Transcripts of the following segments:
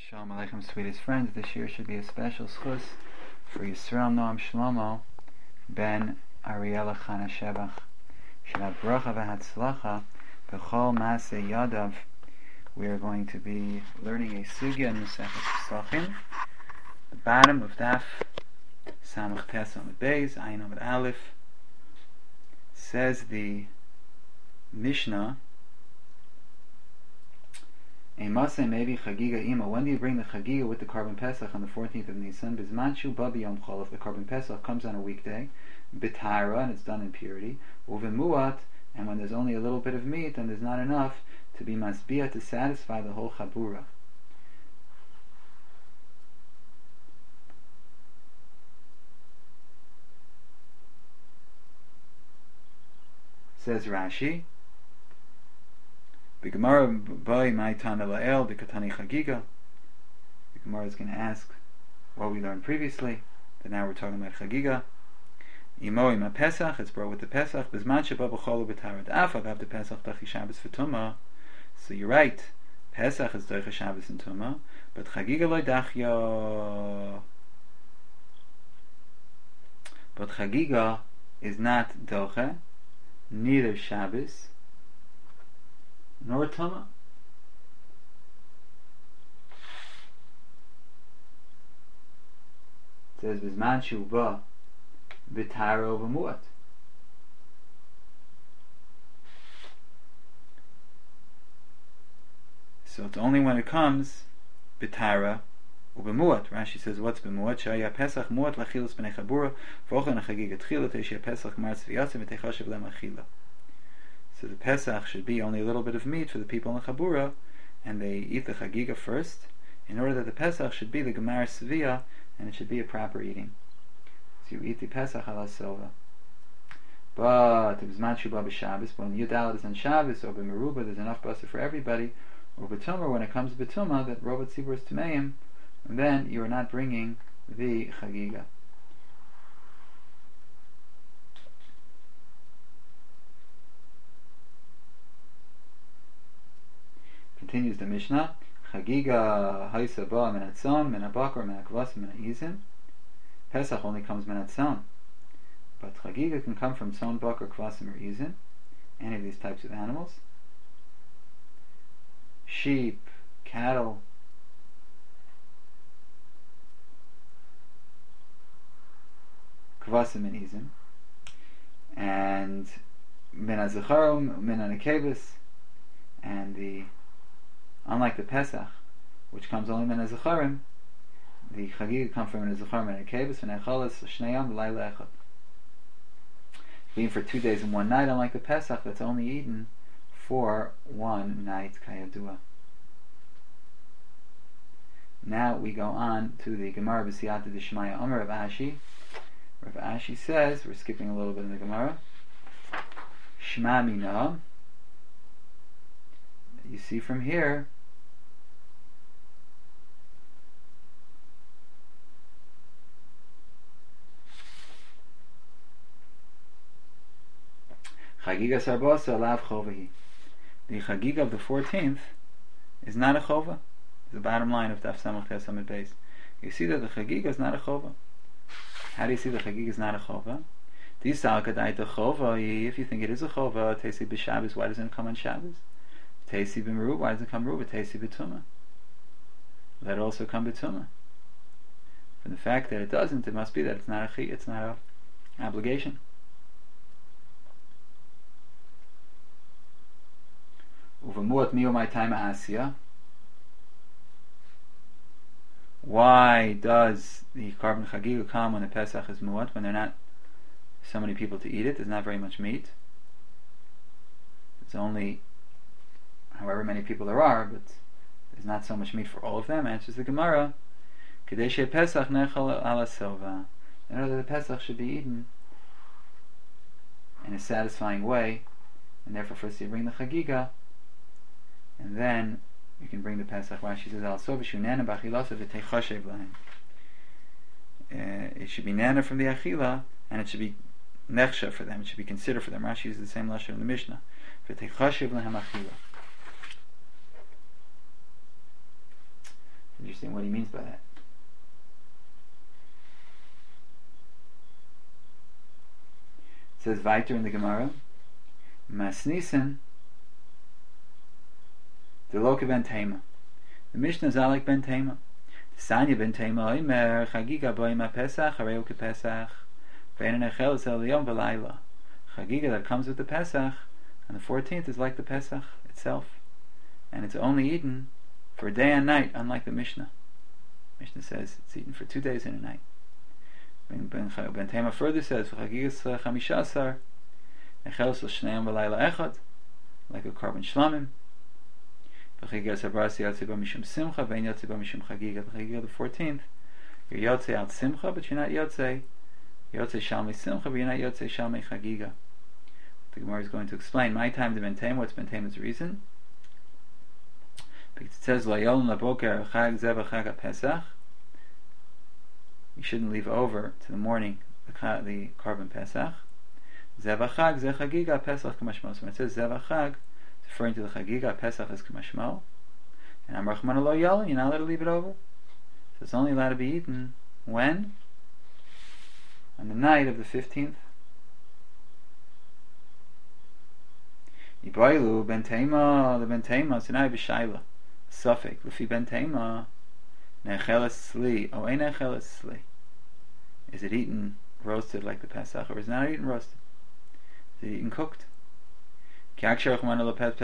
Shalom Aleichem, sweetest friends. This year should be a special schus for Yisrael Noam Shlomo ben Ariela Chana Shebach. Should have bracha v'hatzlacha b'chol maaseh yadav. We are going to be learning a sugya in Masechet Pesachim. The bottom of Daf Samach Tes Amud Beis Ayin Amud Aleph says the Mishnah. Maybe Chagiga Ima. When do you bring the Chagiga with the Korban Pesach on the 14th of Nisan? Bizmanchu Babi Yom Chol. If the Korban Pesach comes on a weekday, B'Tara, and it's done in purity. Uvemuat, and when there's only a little bit of meat and there's not enough to be masbia to satisfy the whole Chabura. Says Rashi. The Gemara by my Tana La'el, the Katani Chagiga. The Gemara is going to ask what we learned previously, but now we're talking about Chagiga. Imo ima Pesach, it's brought with the Pesach. Bizman sheba b'cholu b'tarad afag av the Pesach dachi Shabbos v'tumah. So you're right, Pesach is doicha Shabbos and Tumah, but Chagiga loy dachya. But Chagiga is not doche, neither Shabbos nor Tumah. It says Bizman Shuba B'Tara V'Muat. So it's only when it comes B'Tara U'B'Muat. Rashi says, what's B'Muat? Shaya Pesach Muat L'Achilus B'nei Chabura V'Ochen Chagiga Tchila Teishia Pesach Mar Tzviyatzim V'Teichashiv Lem Achila. So the Pesach should be only a little bit of meat for the people in the Chabura, and they eat the Chagiga first, in order that the Pesach should be the Gemar Sviyah, and it should be a proper eating. So you eat the Pesach ala Silva. But if it's Manchuba b'Shabbos, when Yudalit is on Shabbos, or b'Meruba, there's enough basa for everybody, or b'Tumah, when it comes to b'Tumah, that Robot Tzibur is Tmeim, and then you are not bringing the Chagiga. Continues the Mishnah. Chagiga haisa ba min hatzon, min habakar, min hakvas, min ha'izim. Pesach only comes min hatzon, but Chagiga can come from tzon, bakar, kvasim, or izim, any of these types of animals. Sheep, cattle, kvasim, and izim, and min hazacharim, min hanekebus, and the unlike the Pesach, which comes only min hazacharim, the Chagiga comes from min hazacharim and hakebus and echalas shneyam l'layla echad. Being for 2 days and 1 night, unlike the Pesach that's only eaten for 1 night, kayadua. Now we go on to the Gemara b'siyata d'shmaya Amar Rav Ashi. Rav Ashi says, we're skipping a little bit in the Gemara. Shma mina. You see from here Chagiga Sarbasa Alav Chovahi. The Chagiga of the 14th is not a Chova. The bottom line of Daf Samach Tes Amud Beis. You see that the Chagiga is not a Chova. How do you see the Chagiga is not a Chova? If you think it is a Chova, Tesi b'Shabbos, why doesn't it come on Shabbos? Tesi b'Meruba, why doesn't it come Meruba? Tesi b'Tumah. Let it also come b'Tumah. From the fact that it doesn't, it must be that it's not a obligation. Uvamuat miu my time asya. Why does the Korban Chagiga come when the Pesach is muat, when there are not so many people to eat it? There's not very much meat. It's only however many people there are, but there's not so much meat for all of them. Answers the Gemara, Kadeshe Pesach nechal ala silva. In order that the Pesach should be eaten in a satisfying way, and therefore first you bring the Chagiga, and then you can bring the Pesach. Rashi says, Al sovishu nana b'achilasa v'teichashev lahem. It should be nana from the achila, and it should be nechsha for them. It should be considered for them. Rashi uses the same lashon in the Mishnah. V'teichashev lahem achila. Interesting what he means by that. It says weiter in the Gemara, Masnisen the Loka ben Tema. The Mishnah is like ben Tema. The Sanya ben Tema oimer chagiga boima Pesach hareu ke Pesach ve'en echel zel yom v'layla. Chagiga that comes with the Pesach and the 14th is like the Pesach itself, and it's only eaten for a day and night, unlike the Mishnah. Mishnah says it's eaten for 2 days and a night. Ben Tema further says chagigas chamishasar echel zel shneim v'layla echad, like a carbon shlamim. The 14th, you're Yotzei out Simcha, but you're not Yotzei Shalmei Simcha, but you're not Yotzei Shalmei Chagiga. The Gemara is going to explain my time to Ben Tema. What's Ben Tema's reason? Because it says Layol Laboker Chag Zeva Chag Pesach. You shouldn't leave over to the morning the carbon Pesach. Zeva Chag Ze Chagiga Pesach Kamashmos. When it says Zeva Chag, referring to the Chagiga, Pesach is Kamashmo, and Am Rachman Lo Yal, you're not allowed to leave it over. So it's only allowed to be eaten when? On the night of the 15th. Yiboilu Ben Tema, the Ben Tema, Sinai B'Shaila, Suffolk, Lefi Ben Tema, Necheles Sli, O Ein Necheles Sli. Is it eaten roasted like the Pesach, or is it not eaten roasted? Is it eaten cooked? Maybe we only have a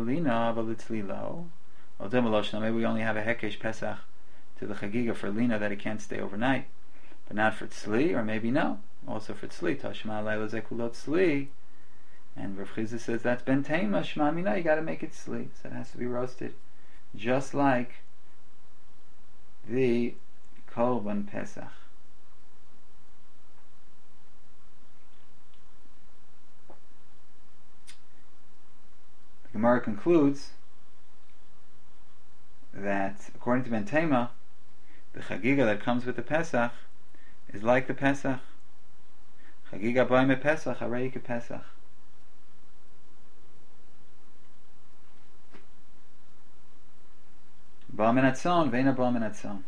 Hekesh Pesach to the Chagiga for Lina that it can't stay overnight, but not for Tzli, or maybe no, also for Tzli. Tashma Laila Zekulot Tzli, and Rav Chizah says that's Ben Tema Shma Mina. You got to make it Tzli, so it has to be roasted, just like the Korban Pesach. Gemara concludes that according to Ben Tema, the Chagiga that comes with the Pesach is like the Pesach. Chagiga b'ayme Pesach, harei ke Pesach. Ba'al min hatzon, ve'ena ba'al min hatzon.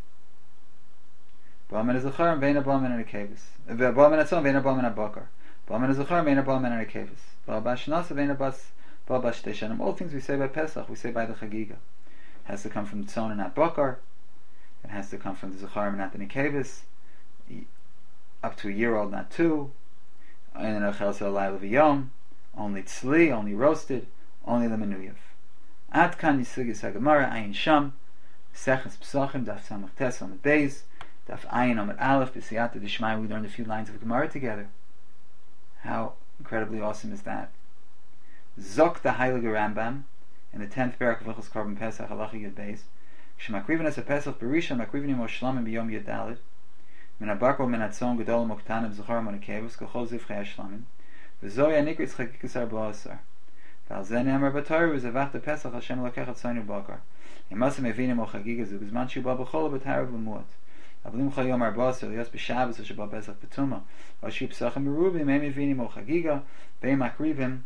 Ba'al min hazacharim, ve'ena ba'al min hakevis. Ba'al min hatzon, ve'ena ba'al min habakar. Ba'al min hazacharim, ve'ena ba'al min hakevis. Ba'al b'ashnasa, ve'ena ba'as all things we say by Pesach, we say by the Chagiga. It has to come from the Tzon and not Bakar. It has to come from the Zacharim and not the Nikevis. Up to a year old, not 2. And then Echel Sel Laila V'Yom. Only Tzli, only roasted, only the Menuyev. Ad Kan Yisugis HaGemara, Ayin Sham, Seches Pesachim, Daf Samach Tes on the Beis, Daf Ayin Amid Aleph, B'Siyata D'Shmai. We learned a few lines of Gemara together. How incredibly awesome is that? Zok the Heilige Rambam in the 10th parak of Hilchos Korban Pesach Halacha Yud Beis. Shemakrivin as a Pesach Berisha Makrivin Imo Shlamim B'Yom Yud Daled Min Abakol Min Atzon Gedol Moktanim Zachar Monekevus Kachol Zivchei Shlamim V'Zoya Nikritz Chagikas Arba Asar V'Al Zen Amar B'Torah V'Zavach the Pesach Hashem Lokechat Tzonu Bakar Yimasem Evinim O Chagiga Zu B'Zman Shubah B'Chol B'Tarav B'Muat Avlim Chol Yom Arba Asar Lios B'Shabbos V'Shabbat Pesach B'Tuma V'Ashib Pesachim Merubim Em Evinim O Chagiga V'Em Makrivim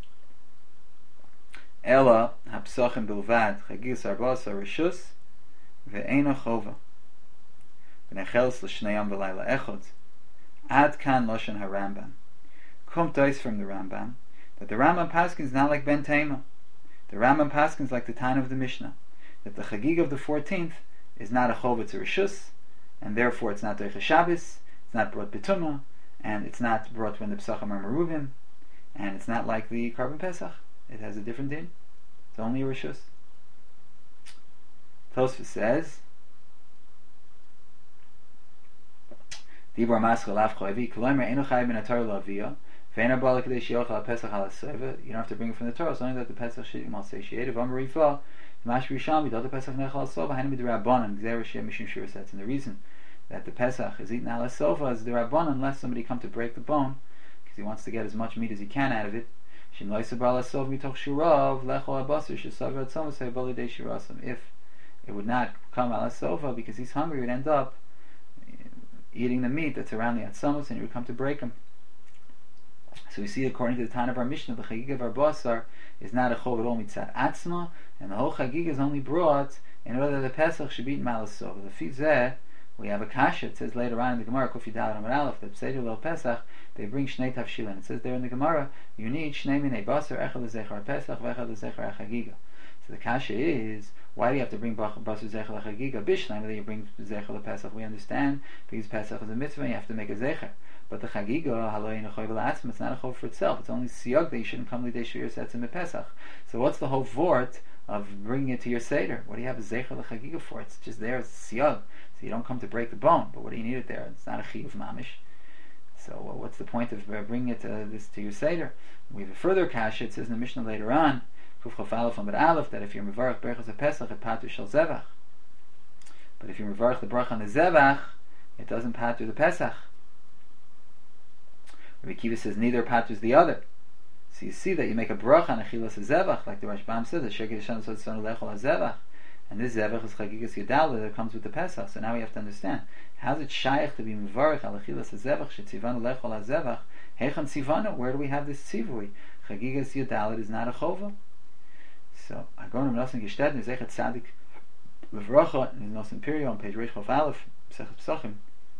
Ela hapsachim bilvad chagis arbasa rishus ve'ena chova v'necheles l'shneyam v'layla echod ad kan loshen harambam. Kommt dice from the Rambam that the Rambam paskins is not like Ben Tema. The Rambam paskins like the time of the Mishnah, that the Chagig of the 14th is not a chova to rishus, and therefore it's not doicha Shabbos, it's not brought betuma, and it's not brought when the Pesachim are meruvim, and it's not like the Korban Pesach. It has a different din. It's only a rishus. Tosfos says, Dibor Maskal Lav Choivi, Kolomer Eno Chayv Min HaTorah L'Aviyah, Ve'ena Bala Kadesh Yochel HaPesach Al HaSeva. You don't have to bring it from the Torah, it's only that the Pesach should be satiated. V'Amar Rifa, Mash Risham, V'Dot HaPesach Nechal HaSova, Hainu B'D'Rabbanan, Gzer Hashem Mishum Shir Setz. And the reason that the Pesach is eaten Al HaSova is the Rabbanan, unless somebody come to break the bone, because he wants to get as much meat as he can out of it. If it would not come al sofa because he's hungry, he would end up eating the meat that's around the atzamos, and he would come to break him. So we see, according to the Tan of our Mishnah, the Chagig of our Basar is not a chov at all mitzat atzma, and the whole Chagig is only brought and whether the Pesach should be eaten malasov. The fizeh, we have a kasha. It says later on in the Gemara, Kufi Dal Amar Aleph, that Seder Lo Pesach, they bring Shnei Tavshilin. It says there in the Gemara, you need Shnei Minei Basar, Echad L'Zechar Pesach, V'Echad L'Zechar Achagiga. So the kasha is, why do you have to bring Basar Zechar L'Chagiga? Bishleim, whether you bring Zechar L'Pesach, we understand, because Pesach is a mitzvah, you have to make a Zechar. But the Chagiga, Haloyin Achoy V'La'atzim, it's not a chov for itself. It's only siyag that you shouldn't come L'Dei Shir Setzim Pesach. So what's the whole vort of bringing it to your Seder? What do you have a Zechar L'Chagiga for? It's just there, it's siyag. So you don't come to break the bone, but what do you need it there? It's not a chiyuv mamish. So what's the point of bringing it to your Seder? We have a further kasha. It says in the Mishnah later on, Kuf Chaf Aleph Amud Aleph, that if you're mevarach berachas Pesach, it patu shel zevach. But if you mevarach the bracha on the zevach, it doesn't patu the Pesach. Rabbi Kiva says neither patus the other. So you see that you make a bracha on achilas zevach, like the Rashbam says, the Shekid Hashem Sotzonu Lechol HaZevach. And this zevach is chagigas yudala that comes with the Pesach. So now we have to understand, how is it shaykh to be mevarich al achilas zevach shetzivanu lechol hazevach? Heichan tzivanu? Where do we have this tzivui? Chagigas yudala is not a chova. So Agon Nosen Gestetn is Echet Tzadik Levracha in Nos Imperial on page Reish Chof Aleph Pesach Pesachim.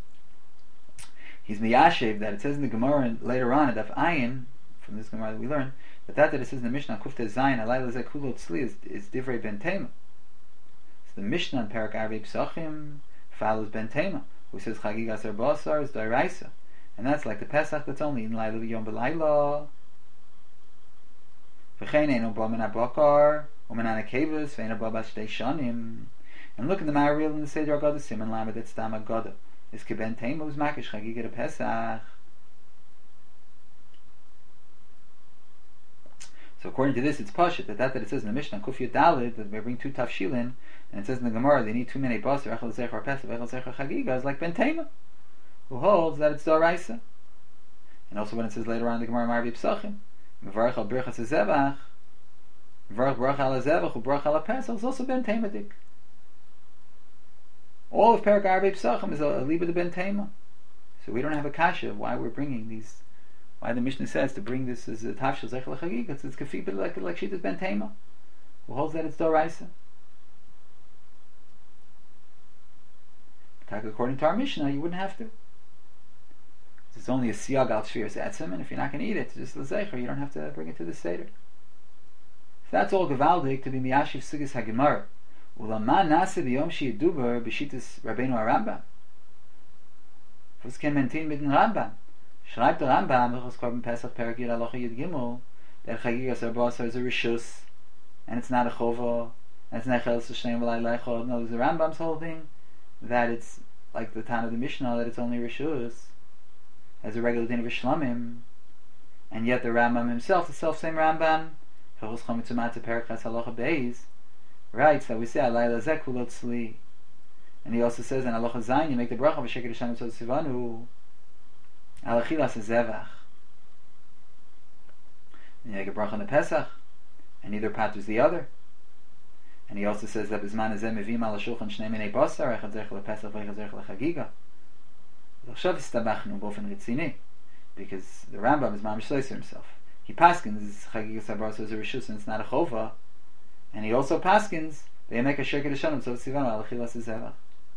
He's miyashiv that it says in the Gemara later on at Daf Ayin, from this Gemara that we learn, that it says in the Mishnah Kufte Zayin Alayla Zeh Kulo Tzli is Divrei Ben Tema. The Mishnah in Perak Arvei Pesachim follows Ben Tema, who says Chagigas Basar is Dairaisa, and that's like the Pesach that's only in Laila Yom B'Laila. V'chein eino ba min habakar u'min anakevus v'eino ba bas shtei shanim. And look at the Maharil in the Seder Haggadah Siman Lamed et Stam Haggadah. Is Keben Tema who's Makish Chagiga de Pesach. So according to this, it's pashut that it says in the Mishnah Kuf Yud Daled that we bring two tafshilin, and it says in the Gemara they need 2 minei basar echad zechar pesach echad zechar chagiga is like Ben Tema, who holds that it's doraisa. And also when it says later on in the Gemara Marvi Pesachim, mevarach al birchas zevach, mevarach bracha al zevach u'bracha al pesach is also Ben Tema dik. All of Perak Arvei Pesachim is a liba de Ben Tema. So we don't have a kasha of why we're bringing these. Why the Mishnah says to bring this as a tafshil zechel l'chagig? It's kafi, but like shittas Ben Tema, who holds that it's doraisa. According to our Mishnah, you wouldn't have to. It's only a siyag al shviras etzim, and if you're not going to eat it, just l'zecher, you don't have to bring it to the seder. So that's all gevaldik to be miyashiv sugis hagemar. Ulama nase b'yom sheyeduber b'shittas Rabbeinu HaRambam. Was ken mentin mit dem Rambam. Schreibt der Rambam, Hilchos Korban Pesach Perak Yud Halacha Yud Gimel, that Chagigas Arbasa is a rishus, and it's not a chova, and it's not chelas l'shnei v'lai leichod. No, there's the Rambam's holding that it's like the Tana of the Mishnah, that it's only rishus, as a regular din of Shlamim, and yet the Rambam himself, the self-same Rambam, Hilchos Chomitzumat Perak Ches Halacha Beis, writes that we say Alayla Zeh Kulo Tzli, and he also says in Halacha Zayin you make the bracha v'sheked Hashem tzod sivanu al achilas zevach, and you make a bracha on the Pesach, and neither patus the other. And he also says that Bizman Hazeh Mevim al Shulchan Shnei Minei Basar Echad Zech LePesach v'Echad Zech LeChagiga. L'chshav istabachnu bofen ritzini, because the Rambam is mamish soiser himself. He paskins Chagigas Habarasa as a rishus and it's not a chova, and he also paskins they make a sheked Hashem tzod sivanu al achilas zevach.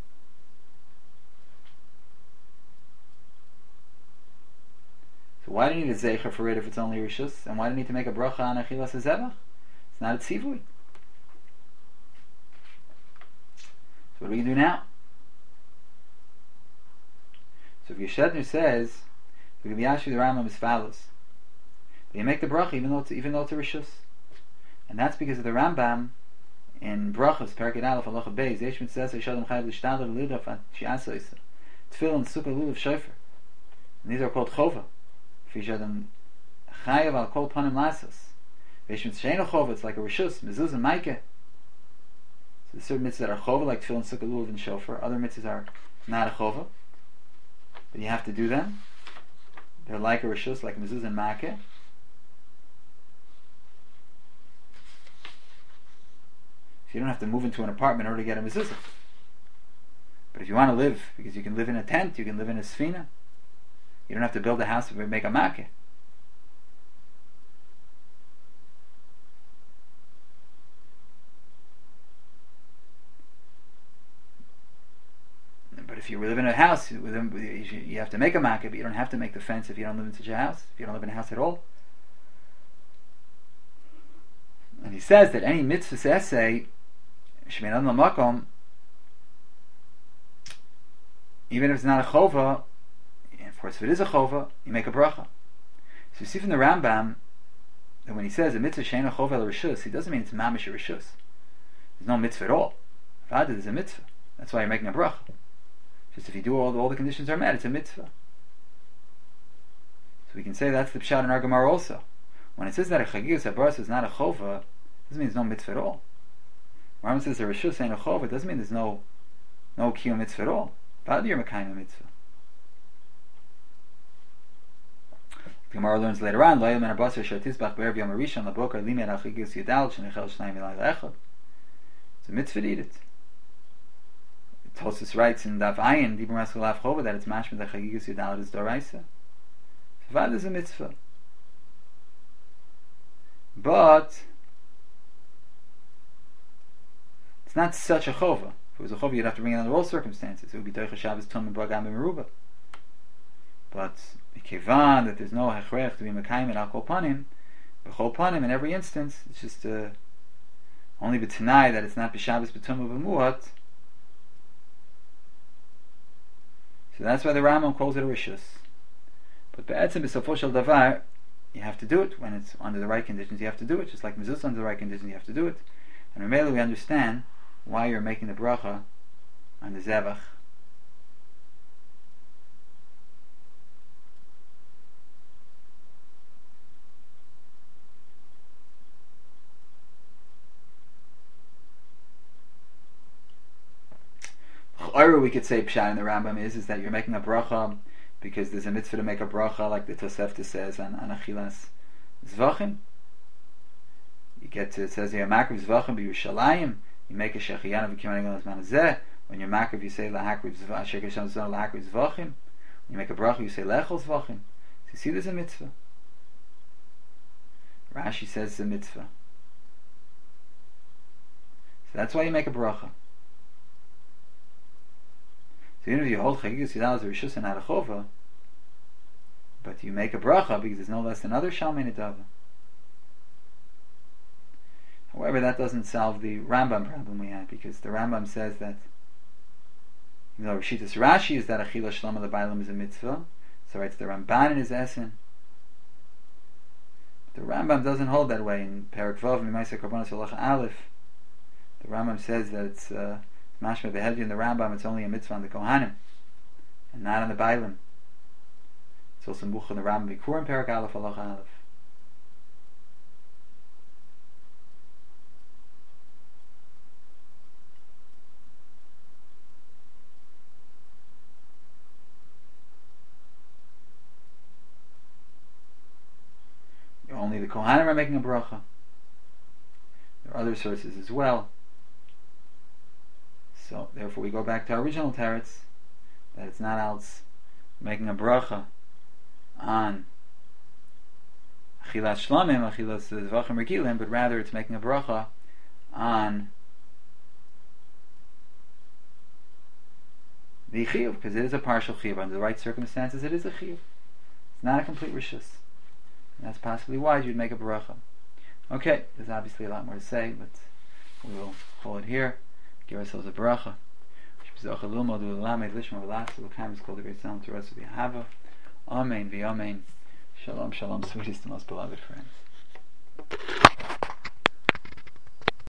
So why do you need a zeicher for it if it's only rishus? And why do you need to make a bracha on achilas zevach? It's not a tzivui. So what do we do now? So if Yeshedner says the Yashi the Rambam is follows, you make the bracha even though it's a rishus, and that's because of the Rambam in brachas Perek Aleph Halacha Beis Yesh Mitzvah Yishadam Chayav L'Shtadel L'Lidaf Shi'asa Yisrael Tefillah and Sukkah Lulav Shofar, and these are called chova. If Yishadam Chayav Al Kol Panim Lasos Yesh Mitzvah Sheino Chova, it's like a rishus mezuz and maikeh. So there's certain mitzvahs that are chova like Tefillah and Sukkah Lulav and Shofar. Other mitzvahs are not a chova, but you have to do them. They're like a rishus, like mezuz and maikeh. So you don't have to move into an apartment in order to get a mezuzah. But if you want to live, because you can live in a tent, you can live in a sfina, you don't have to build a house and make a makkeh. if you live in a house, you have to make a makkah, but you don't have to make the fence if you don't live in such a house, if you don't live in a house at all. And he says that any mitzvah essay, shmeinan l'makom, even if it's not a chova, and of course if it is a chova, you make a bracha. So you see from the Rambam that when he says a mitzvah she'eina chova el rishus, he doesn't mean it's mamish a rishus. There's no mitzvah at all. Vada, there's a mitzvah. That's why you're making a bracha. Just if you do all the conditions are met, it's a mitzvah. So we can say that's the pshat in our Gemara also. When it says that a chagigas habaras is not a chova, it doesn't mean there's no mitzvah at all. When Rambam says a rishus ain't a chova, it doesn't mean there's no kiyum mitzvah at all. Vada, you're mekayim mitzvah. The Gemara learns later on, it's a mitzvah to eat it. Tosfos writes in Daf Ayin, Dibur Maskal Lav Chova, that it's mashma the chagigas yudal is doraisa. So that is a mitzvah. But it's not such a chova. If it was a chova, you'd have to bring it under all circumstances. It would be Toicha Shabbos Tum and Bagam and Meruba. But Kevan, that there's no hechrech to be mekayim and al kol panim, b'chol panim in every instance, it's just only b'tanai that it's not b'Shabbos b'tum b'muat. So that's why the Rambam calls it a rishus. But be'etzem b'sofo shel davar, you have to do it when it's under the right conditions. You have to do it, just like mezuzah under the right conditions. You have to do it, and remailer we understand why you're making the bracha on the zevach. Or we could say pshat in the Rambam is that you're making a bracha because there's a mitzvah to make a bracha, like the Tosefta says on achilas zvachim. You get to, it says you're makriv zvachim b'Yerushalayim. You make a shechiyana v'kimanim al zeh. When you're makriv, you say lahakriv zvachim. When you make a bracha, you say lechol zvachim. So you see, there's a mitzvah. Rashi says it's a mitzvah. So that's why you make a bracha. So even if you hold chagigas yudal as a rishus and not a chova, but you make a bracha because there's no less than other shalmei nedava. However, that doesn't solve the Rambam problem we had, because the Rambam says that even though Rishitas Rashi is that achila shlama l'bailam is a mitzvah, so writes the Ramban in his Essen. The Rambam doesn't hold that way in Perek Vav Mimaisa Karbonos Halacha Aleph. The Rambam says that it's mashma behedri in the Rambam, it's only a mitzvah on the Kohanim and not on the Bailim. It's also much in the Rambam Bikur in Perek Aleph Halacha Aleph. Only the Kohanim are making a bracha. There are other sources as well. So therefore we go back to our original teretz, that it's not else making a bracha on achilas shlamim, achilas zvachim regilim, but rather it's making a bracha on the chiyuv, because it is a partial chiyuv. Under the right circumstances, it is a chiyuv. It's not a complete rishus. And that's possibly why you'd make a bracha. Okay, there's obviously a lot more to say, but we will hold it here. Give ourselves a bracha. It's called the great sound to us with the Hava. Amen, v'amen. Shalom, shalom, sweetest and most beloved friends.